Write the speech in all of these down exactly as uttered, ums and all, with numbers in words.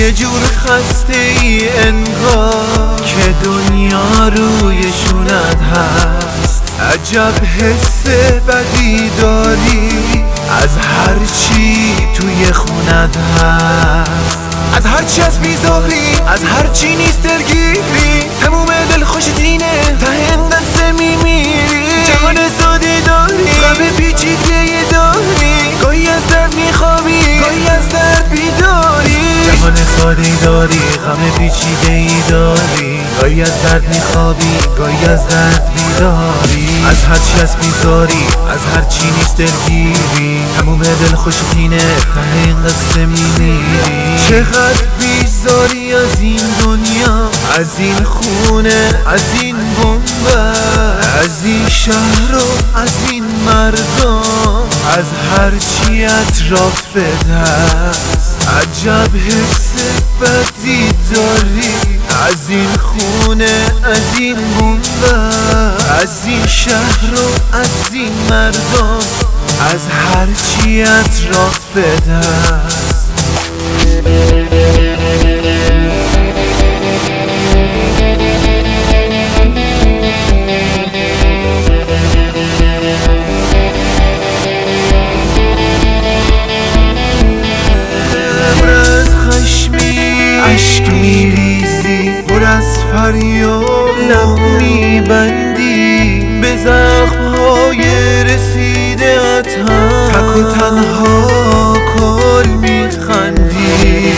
یه جور خسته ای انگار که دنیا روی شونت هست. عجب حس بدی داری از هر چی توی خونت هست. از هر چی از بیزاری، از هر چی نیست دلگیری، تموم دل خوشت اینه ته این قصه میمیری. جهان ساده داری، غم پیچیده داری، گاهی از درد میخوابی، گاهی از درد بیداری. جهان ساده داری، غم پیچیده داری، گاهی از درد میخوابی، گاهی از درد بیداری. از هر چی از بیزاری، از هر چی نیست دلگیری، تموم دل خوشت اینه ته این قصه میمیری. چقدر بیزاری از این دنیا، از این خونه، از این بنبر، از این شهر و از این مردم، از هر چی اطرافت هست. عجب حس بدی داری از این خونه، از این بنبر، از این شهر و از این مردم، از هر چی اطرافت هست. عشق میریزی، پر از فریاد لب میبندی، به زخمهای رسیده ات هم تک و تنها کل میخندی.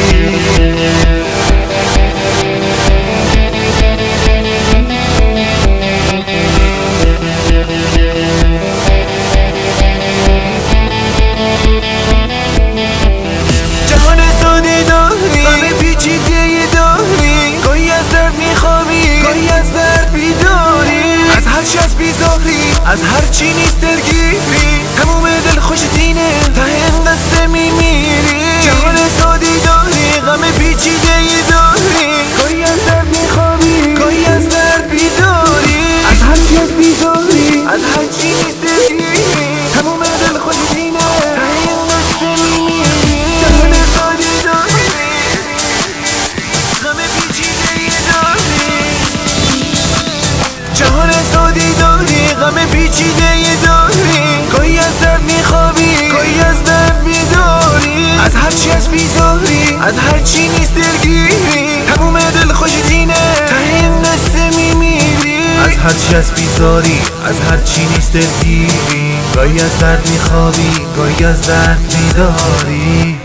جهان ساده داری، غم پیچیده داری، گاهی از درد میخوابی، گاهی از درد بیداری. از هر چی از بیزاری، از هر چی نیست دلگیری، تموم دل خوشت اینه ته این قصه میمیری. جهان ساده داری، غم پیچیده داری، گاهی از درد میخوابی، گاهی از درد بیداری. از هر چی از بیزاری، از هر چی نیست دلگیری، تموم دل خوشت اینه ته این قصه میمیری. جهان ساده داری، غم پیچیده داری، جهان ساده داری، غم پیچیده داری، گاهی از درد میخوابی، گاهی از درد بیداری. از هر چی از بیزاری، از هر چی نیست دلگیری، تموم دل خوشت اینه ته این قصه میمیری. از هر چی از بیزاری، از هر چی نیست دلگیری، گاهی از درد میخوابی، گاهی از درد بیداری.